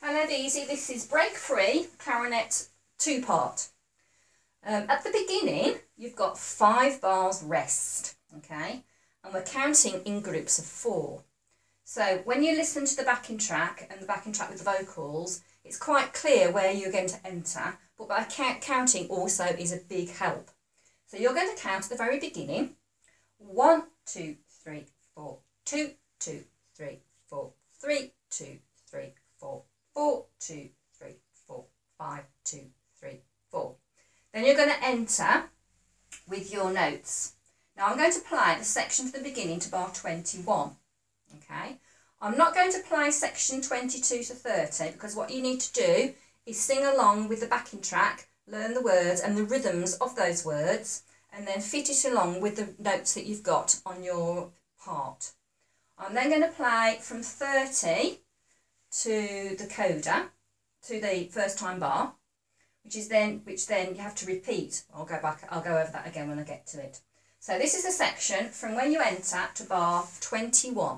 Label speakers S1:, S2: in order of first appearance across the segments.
S1: Hello Daisy, this is break 3, clarinet 2-part. At the beginning, you've got 5 bars rest, okay? And we're counting in groups of 4. So when you listen to the backing track and the backing track with the vocals, it's quite clear where you're going to enter, but by counting also is a big help. So you're going to count at the very beginning. 1, 2, 3, 4, 2, 2, 3, 4, 3, 2, 3, 4, 4, 2, 3, 4, 5, 2, 3, 4. Then you're going to enter with your notes. Now I'm going to play the section from the beginning to bar 21. Okay, I'm not going to play section 22 to 30 because what you need to do is sing along with the backing track, learn the words and the rhythms of those words, and then fit it along with the notes that you've got on your part. I'm then going to play from 30 to the coda, to the first time bar, which then you have to repeat. I'll go over that again when I get to it. So this is a section from when you enter to bar 21.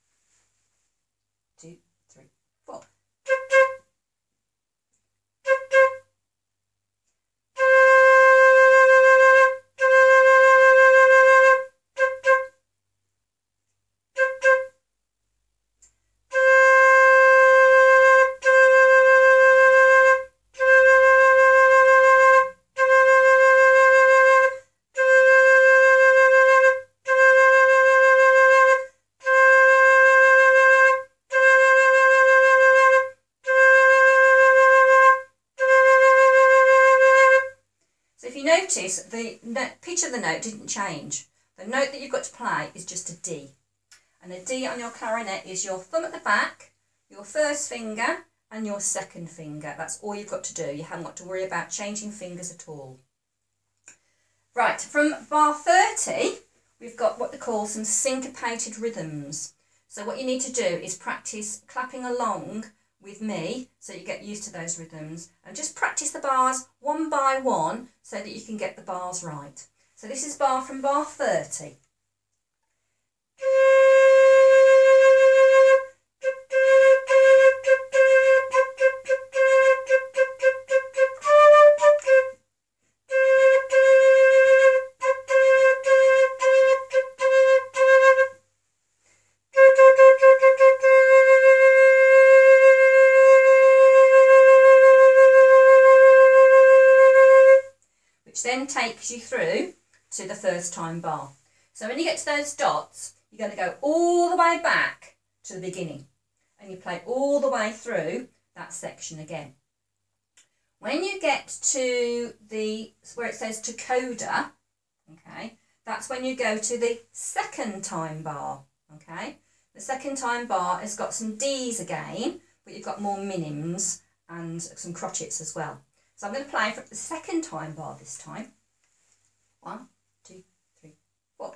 S1: 2, 3, 4. Notice the pitch of the note didn't change. The note that you've got to play is just a D. And a D on your clarinet is your thumb at the back, your first finger and your second finger. That's all you've got to do. You haven't got to worry about changing fingers at all. Right, from bar 30, we've got what they call some syncopated rhythms. So what you need to do is practice clapping along with me so you get used to those rhythms, and just practice the bars one by one so that you can get the bars right. So this is from bar 30. Then takes you through to the first time bar. So when you get to those dots, you're going to go all the way back to the beginning and you play all the way through that section again. When you get to where it says to coda, okay, that's when you go to the second time bar. Okay, the second time bar has got some D's again, but you've got more minims and some crotchets as well. So I'm going to play for the second time bar this time. 1, 2, 3, 4.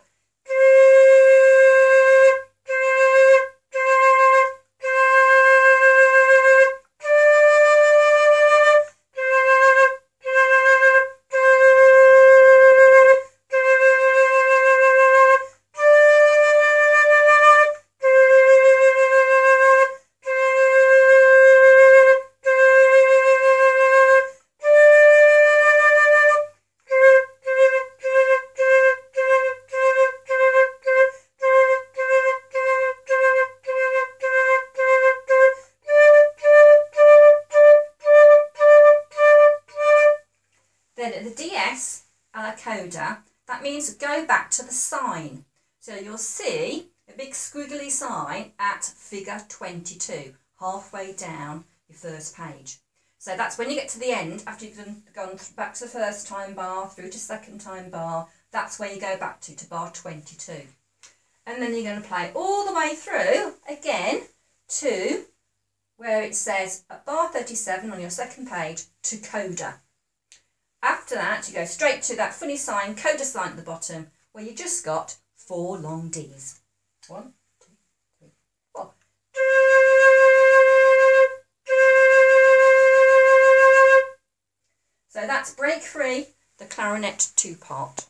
S1: Then at the DS and a coda, that means go back to the sign. So you'll see a big squiggly sign at figure 22, halfway down your first page. So that's when you get to the end, after you've gone back to the first time bar, through to second time bar, that's where you go back to bar 22. And then you're going to play all the way through, again, to where it says at bar 37 on your second page, to coda. After that, you go straight to that funny sign, coda sign at the bottom, where you just got 4 long Ds. 1, 2, 3, 4. So that's break 3, the clarinet 2-part.